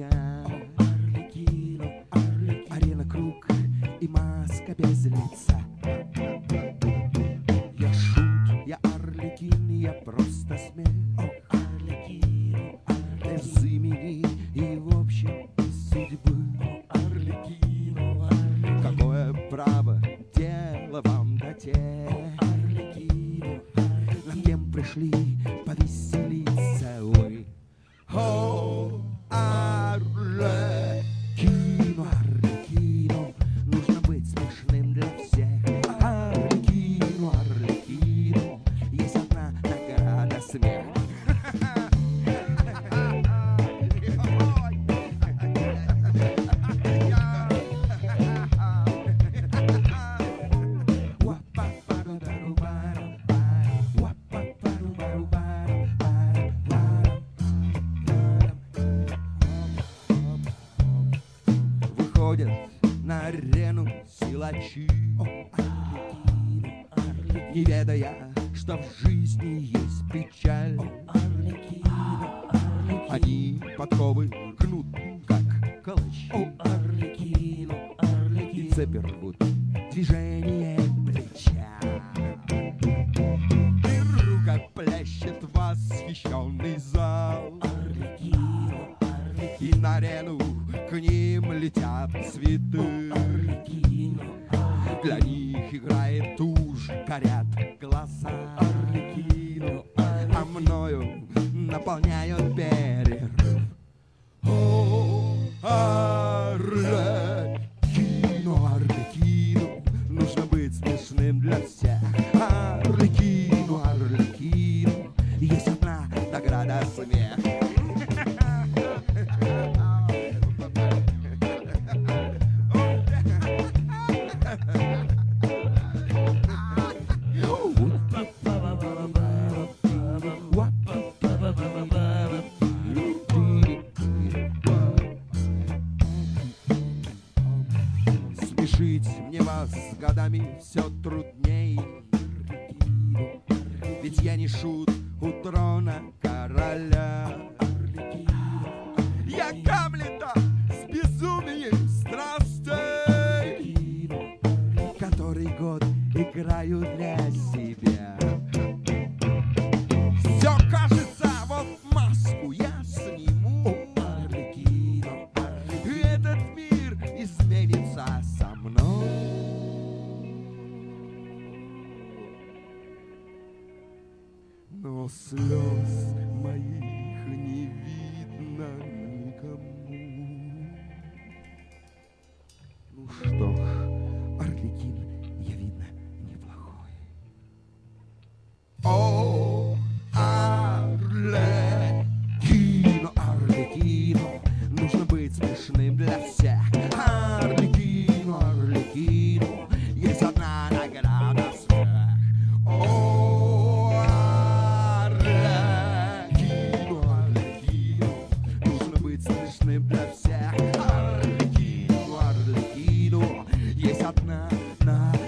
Арена круг и маска без лица. Я шут, я Арлекин, я просто смех. Без имени и в общем судьбы. Какое право дело вам до тех, над кем пришли повеселиться вы? О, Арлекино, Арлекино, нужно быть смешным для всех. Арлекино, Арлекино, есть одна награда — смех. Выходят на арену силачи, не ведая, что в жизни есть печаль. Они подковы гнут, как калачи, и цепи рвут движение плеча. И рукоплещет восхищенный зал, и на арену к ним летят цветы. Для них играет тушь, горят глаза. А мною наполняют перерыв. О, Арлекино, Арлекино, нужно быть смешным для всех. Арлекино, Арлекино, есть одна награда — смех. Смешить мне вас с годами все трудней, ведь я не шут у трона короля. Я Гамлета с безумием страстей, который год играю для себя. Все кажется, вот маску я сниму, и этот мир изменится со мной. Но слез моих не видно никому. Ну что ж, Арлекин, я, видно, неплохой. О, Арлекино, Арлекино, нужно быть смешным для всех. Арлекино, Арлекино, есть одна награда — смех. О, Арлекино, Арлекино, нужно быть смешным для всех. Арлекино, Арлекино, есть одна награда.